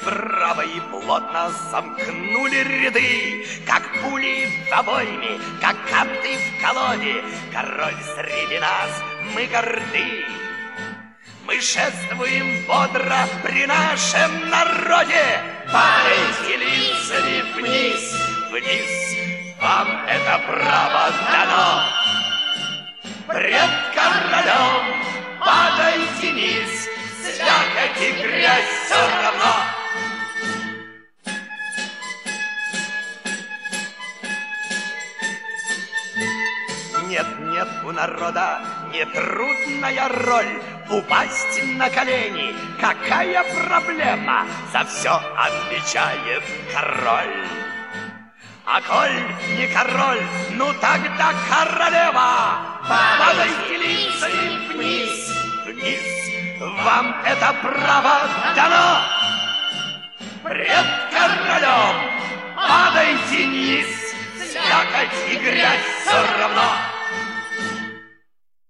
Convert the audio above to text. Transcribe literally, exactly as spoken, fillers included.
Браво и плотно сомкнули ряды, как пули в обойме, как карты в колоде. Король среди нас, мы горды. Мы шествуем бодро при нашем народе. Падайте лицами вниз, вниз, вам это право дано. Пред королем падайте низ, слякоть и грязь все равно. Нет, нет, у народа нетрудная роль упасть на колени. Какая проблема? За все отвечает король. А коль не король, ну тогда королева. Падайте лицами вниз, вниз, вам это право дано. Пред королем падайте низ, слякоть и грязь все равно.